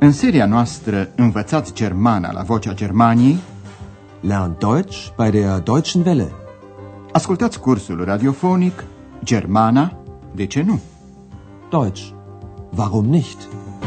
În seria noastră Învățați Germana la Vocea Germaniei, Lern Deutsch bei der Deutschen Welle. Ascultați cursul radiofonic Germana, de ce nu? Deutsch, warum nicht?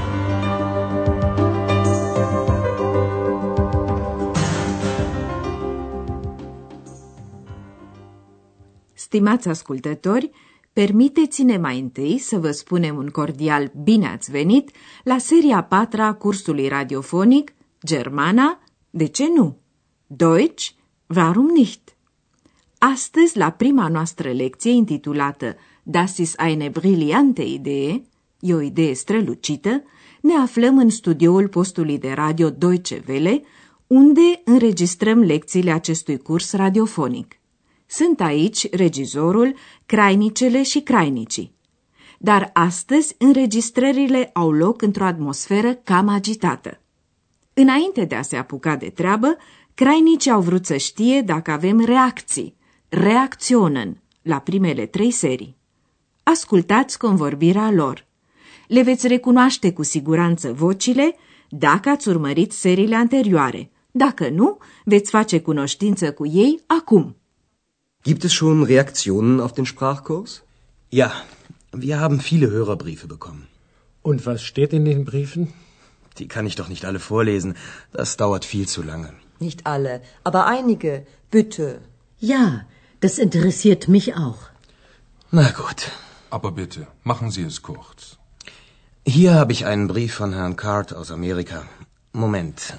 Stimați ascultători, permiteți-ne mai întâi să vă spunem un cordial bine ați venit la seria 4-a a cursului radiofonic Germana, de ce nu? Deutsch, warum nicht? Astăzi, la prima noastră lecție intitulată Das ist eine brillante Idee, e o idee strălucită, ne aflăm în studioul postului de radio Deutsche Welle, unde înregistrăm lecțiile acestui curs radiofonic. Sunt aici regizorul, crainicele și crainicii. Dar astăzi înregistrările au loc într-o atmosferă cam agitată. Înainte de a se apuca de treabă, crainicii au vrut să știe dacă avem reacții, Reaktionen, la primele 3 serii. Ascultați convorbirea lor. Le veți recunoaște cu siguranță vocile dacă ați urmărit seriile anterioare. Dacă nu, veți face cunoștință cu ei acum. Gibt es schon Reaktionen auf den Sprachkurs? Ja, wir haben viele Hörerbriefe bekommen. Und was steht in den Briefen? Die kann ich doch nicht alle vorlesen. Das dauert viel zu lange. Nicht alle, aber einige, bitte. Ja, das interessiert mich auch. Na gut. Aber bitte, machen Sie es kurz. Hier habe ich einen Brief von Herrn Card aus Amerika. Moment.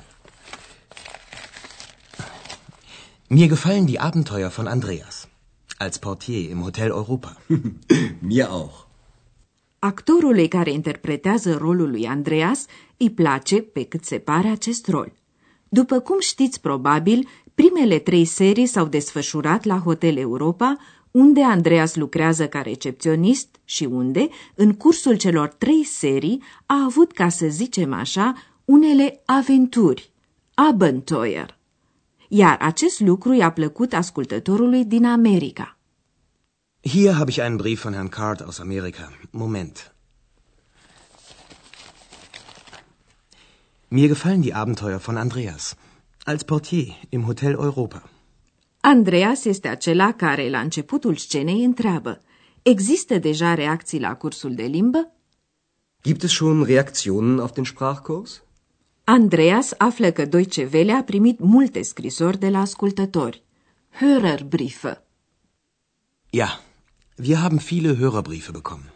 Mir gefallen die Abenteuer von Andreas. Als Portier im Hotel Europa. Mir auch. Actorului care interpretează rolul lui Andreas îi place, pe cât se pare, acest rol. După cum știți probabil, primele 3 serii s-au desfășurat la Hotel Europa, unde Andreas lucrează ca recepționist și unde, în cursul celor 3 serii, a avut, ca să zicem așa, unele aventuri, Abenteuer. Iar acest lucru i-a plăcut ascultătorului din America. Hier habe ich einen Brief von Herrn Card aus Amerika. Moment. Mir gefallen die Abenteuer von Andreas. Als Portier im Hotel Europa. Andreas este acela care, la începutul scenei, întreabă: există deja reacții la cursul de limbă? Gibt es schon Reaktionen auf den Sprachkurs? Andreas află că Deutsche Welle a primit multe scrisori de la ascultători. Hörerbriefe. Ja, wir haben viele Hörerbriefe bekommen.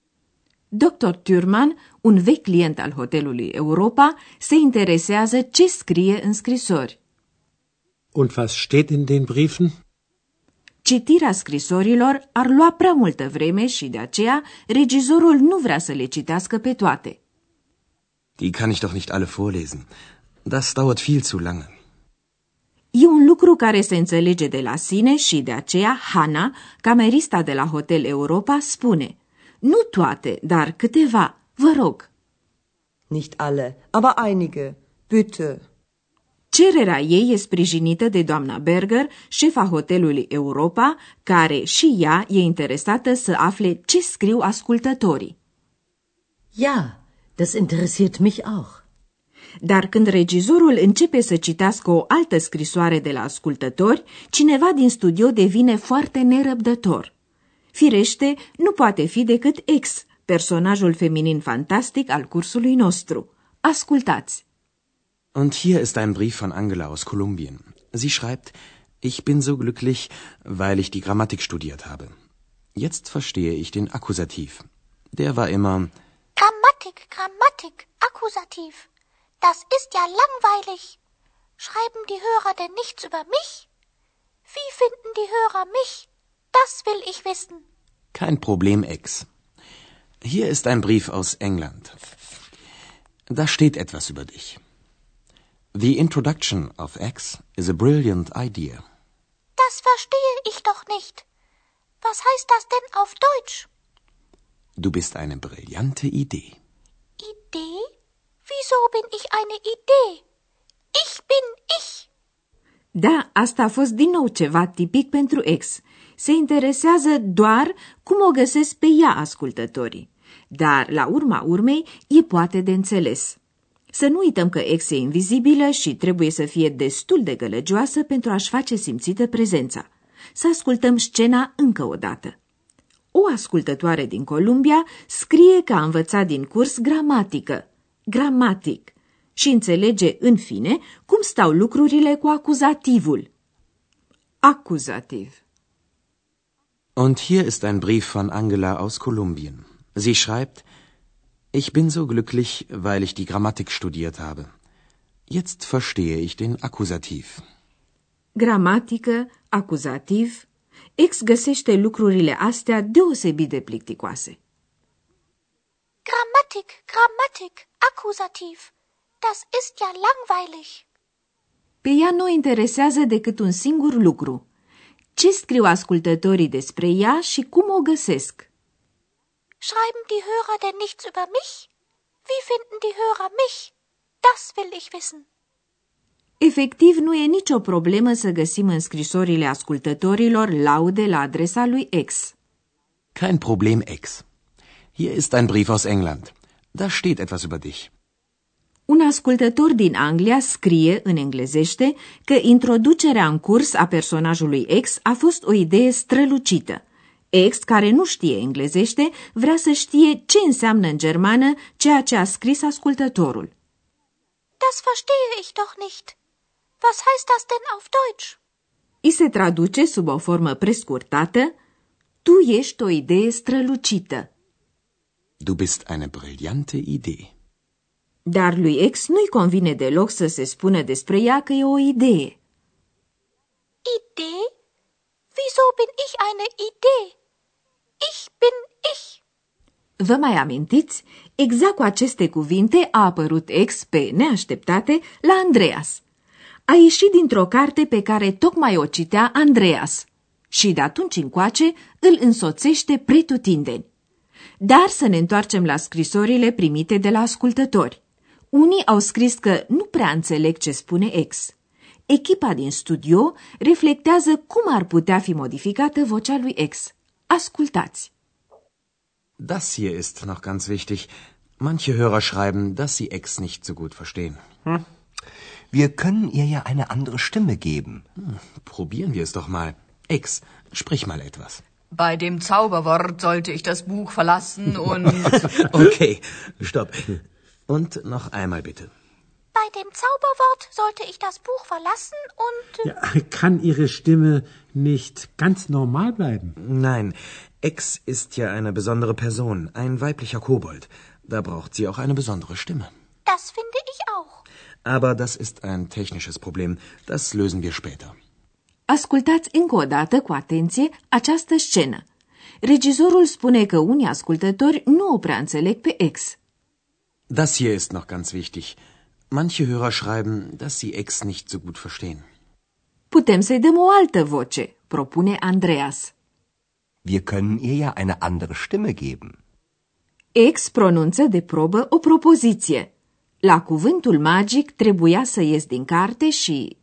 Dr. Thürmann, un vechi client al hotelului Europa, se interesează ce scrie în scrisori. Und was steht in den Briefen? Citirea scrisorilor ar lua prea multă vreme și de aceea regizorul nu vrea să le citească pe toate. Die kann ich doch nicht alle vorlesen. Das dauert viel zu lange. E un lucru care se înțelege de la sine și de aceea Hanna, camerista de la Hotel Europa, spune: nu toate, dar câteva, vă rog. Nicht alle, aber einige, bitte. Cererea ei e sprijinită de doamna Berger, șefa hotelului Europa, care și ea e interesată să afle ce scriu ascultătorii. Ja, das interessiert mich auch. Dar când regizorul începe să citească o altă scrisoare de la ascultători, cineva din studio devine foarte nerăbdător. Firește, nu poate fi decât X, personajul feminin fantastic al cursului nostru. Ascultați! Und hier ist ein Brief von Angela aus Kolumbien. Sie schreibt: Ich bin so glücklich, weil ich die Grammatik studiert habe. Jetzt verstehe ich den Akkusativ. Der war immer... Grammatik, Akkusativ. Das ist ja langweilig. Schreiben die Hörer denn nichts über mich? Wie finden die Hörer mich? Das will ich wissen. Kein Problem, Ex. Hier ist ein Brief aus England. Da steht etwas über dich. The introduction of X is a brilliant idea. Das verstehe ich doch nicht. Was heißt das denn auf Deutsch? Du bist eine brillante Idee. Idee? Wieso bin ich eine Idee? Ich bin ich. Da, asta a fost din nou ceva tipic pentru X. Se interesează doar cum o găsesc pe ea ascultătorii. Dar, la urma urmei, e poate de înțeles. Să nu uităm că X e invizibilă și trebuie să fie destul de gălăgioasă pentru a-și face simțită prezența. Să ascultăm scena încă o dată. O ascultătoare din Columbia scrie că a învățat din curs gramatică, gramatic, și înțelege, în fine, cum stau lucrurile cu acuzativul. Acuzativ. Und hier ist ein Brief von Angela aus Kolumbien. Sie schreibt: Ich bin so glücklich, weil ich die Grammatik studiert habe. Jetzt verstehe ich den Akkusativ. Gramatică, acuzativ. X găsește lucrurile astea deosebit de plicticoase. Grammatik, Akkusativ. Das ist ja langweilig. Pe ea nu o interesează decât un singur lucru. Ce scriu ascultătorii despre ea și cum o găsesc? Schreiben die Hörer denn nichts über mich? Wie finden die Hörer mich? Das will ich wissen. Efectiv, nu e nicio problemă să găsim în scrisorile ascultătorilor laude la adresa lui X. Kein Problem, X. Hier ist ein Brief aus England. Da steht etwas über dich. Un ascultător din Anglia scrie, în englezește, că introducerea în curs a personajului X a fost o idee strălucită. X, care nu știe englezește, vrea să știe ce înseamnă în germană ceea ce a scris ascultătorul. Das verstehe ich doch nicht. Was heißt das denn auf Deutsch? I se traduce sub o formă prescurtată: tu ești o idee strălucită. Du bist eine brillante Idee. Dar lui X nu-i convine deloc să se spună despre ea că e o idee. Idee? Wieso bin ich eine Idee? Ich bin ich. Vă mai amintiți? Exact cu aceste cuvinte a apărut X pe neașteptate la Andreas. A ieșit dintr-o carte pe care tocmai o citea Andreas și de atunci încoace îl însoțește pretutindeni. Dar să ne întoarcem la scrisorile primite de la ascultători. Unii au scris că nu prea înțeleg ce spune X. Echipa din studio reflectează cum ar putea fi modificată vocea lui X. Ascultați! Das hier ist noch ganz wichtig. Manche Hörer schreiben, dass sie X nicht so gut verstehen. Wir können ihr ja eine andere Stimme geben. Probieren wir es doch mal. X, sprich mal etwas. Bei dem Zauberwort sollte ich das Buch verlassen und... Okay, stopp. Und noch einmal bitte. Bei dem Zauberwort sollte ich das Buch verlassen und... Ja, kann Ihre Stimme nicht ganz normal bleiben? Nein, X ist ja eine besondere Person, ein weiblicher Kobold. Da braucht sie auch eine besondere Stimme. Das finde ich auch. Aber das ist ein technisches Problem. Das lösen wir später. Ascultați încă o dată cu atenție această scenă. Regizorul spune că unii ascultători nu o prea înțeleg pe X. Das hier ist noch ganz wichtig. Manche Hörer schreiben, dass sie X nicht so gut verstehen. Putem să-i dăm o altă voce, propune Andreas. Wir können ihr ja eine andere Stimme geben. X pronunță de probă o propoziție. La cuvântul magic trebuia să ies din carte și...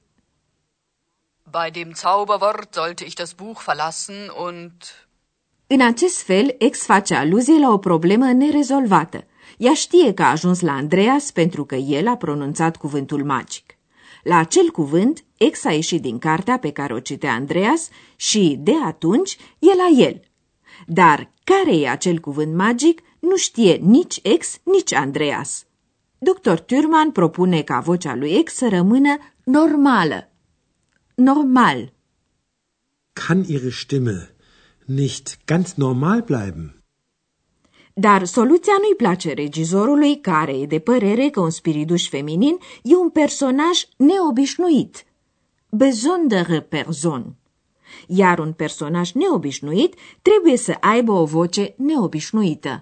Bei dem Zauberwort sollte ich das Buch verlassen und... În acest fel, X face aluzie la o problemă nerezolvată. Ea știe că a ajuns la Andreas pentru că el a pronunțat cuvântul magic. La acel cuvânt, X a ieșit din cartea pe care o citea Andreas și, de atunci, e la el. Dar care e acel cuvânt magic nu știe nici X, nici Andreas. Dr. Thürmann propune ca vocea lui X să rămână normală. Normal. Kann Ihre Stimme nicht ganz normal bleiben? Dar soluția nu-i place regizorului, care e de părere că un spiriduș feminin e un personaj neobișnuit. Besondere Person. Iar un personaj neobișnuit trebuie să aibă o voce neobișnuită.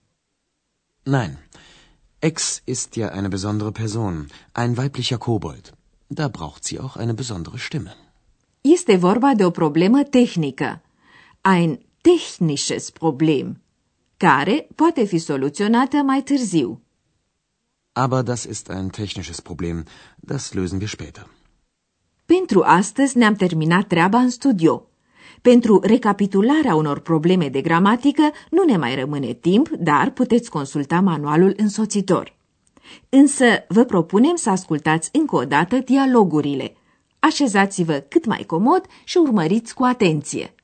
Nein, X ist ja eine besondere Person, ein weiblicher Kobold. Da braucht sie auch eine besondere Stimme. Este vorba de o problemă tehnică, ein technisches Problem, care poate fi soluționată mai târziu. Aber das ist ein technisches Problem, das lösen wir später. Pentru astăzi ne-am terminat treaba în studio. Pentru recapitularea unor probleme de gramatică nu ne mai rămâne timp, dar puteți consulta manualul însoțitor. Însă vă propunem să ascultați încă o dată dialogurile. Așezați-vă cât mai comod și urmăriți cu atenție.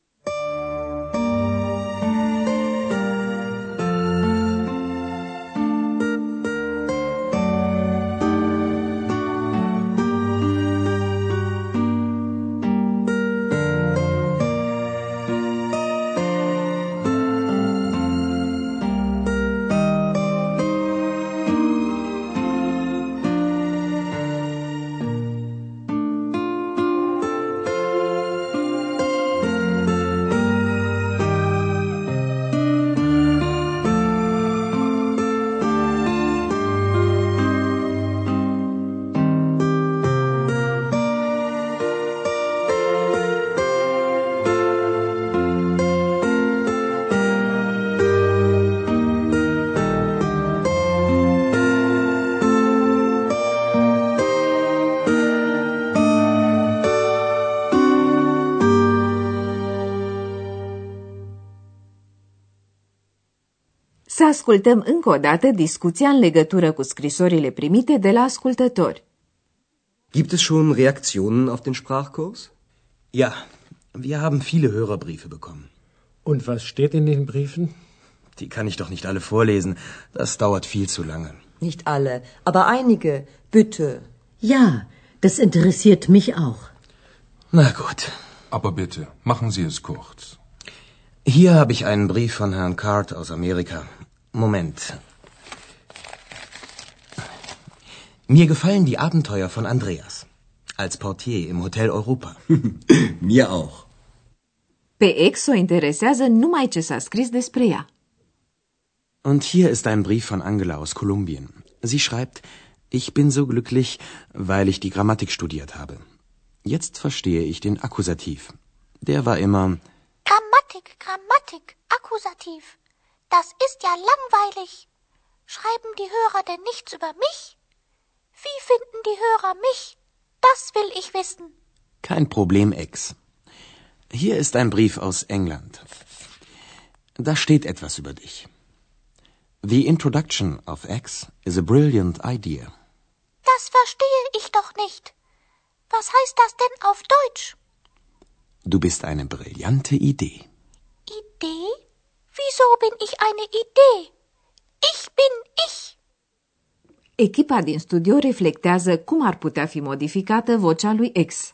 Să ascultăm încă o dată discuția în legătură cu scrisorile primite de la ascultători. Gibt es schon Reaktionen auf den Sprachkurs? Ja, wir haben viele Hörerbriefe bekommen. Und was steht in den Briefen? Die kann ich doch nicht alle vorlesen. Das dauert viel zu lange. Nicht alle, aber einige, bitte. Ja, das interessiert mich auch. Na gut. Aber bitte, machen Sie es kurz. Hier habe ich einen Brief von Herrn Card aus Amerika. Moment. Mir gefallen die Abenteuer von Andreas. Als Portier im Hotel Europa. Mir auch. Pe ex o interesează numai ce s-a scris despre ea. Und hier ist ein Brief von Angela aus Kolumbien. Sie schreibt, ich bin so glücklich, weil ich die Grammatik studiert habe. Jetzt verstehe ich den Akkusativ. Der war immer... Grammatik, Akkusativ. Das ist ja langweilig. Schreiben die Hörer denn nichts über mich? Wie finden die Hörer mich? Das will ich wissen. Kein Problem, Ex. Hier ist ein Brief aus England. Da steht etwas über dich. The introduction of X is a brilliant idea. Das verstehe ich doch nicht. Was heißt das denn auf Deutsch? Du bist eine brillante Idee. Idee? Wieso bin ich eine Idee? Ich bin ich. Echipa din studio reflectează cum ar putea fi modificată vocea lui X.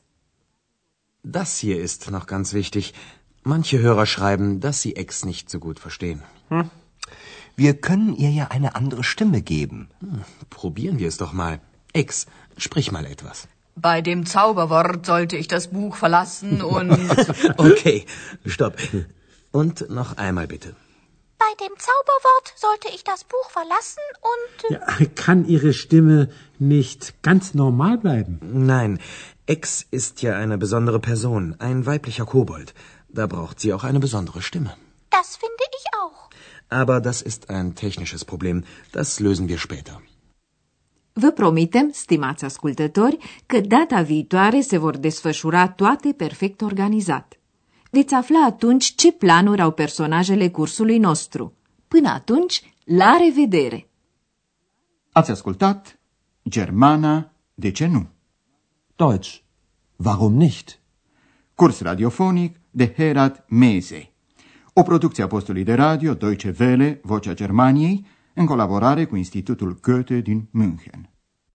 Das hier ist noch ganz wichtig. Manche Hörer schreiben, dass sie X nicht so gut verstehen. Wir können ihr ja eine andere Stimme geben. Probieren wir es doch mal. X, sprich mal etwas. Bei dem Zauberwort sollte ich das Buch verlassen und... Okay, stopp. Und noch einmal bitte. Bei dem Zauberwort sollte ich das Buch verlassen und... Ja, kann Ihre Stimme nicht ganz normal bleiben? Nein, X ist ja eine besondere Person, ein weiblicher Kobold. Da braucht sie auch eine besondere Stimme. Das finde ich auch. Aber das ist ein technisches Problem. Das lösen wir später. Vă promitem, stimați ascultători, că data viitoare se vor desfășura toate perfect organizat. Veți afla atunci ce planuri au personajele cursului nostru. Până atunci, la revedere! Ați ascultat Germana, de ce nu? Deutsch. Warum nicht? Curs radiofonic de Herat Mese. O producție a postului de radio Deutsche Welle, Vocea Germaniei, în colaborare cu Institutul Goethe din München.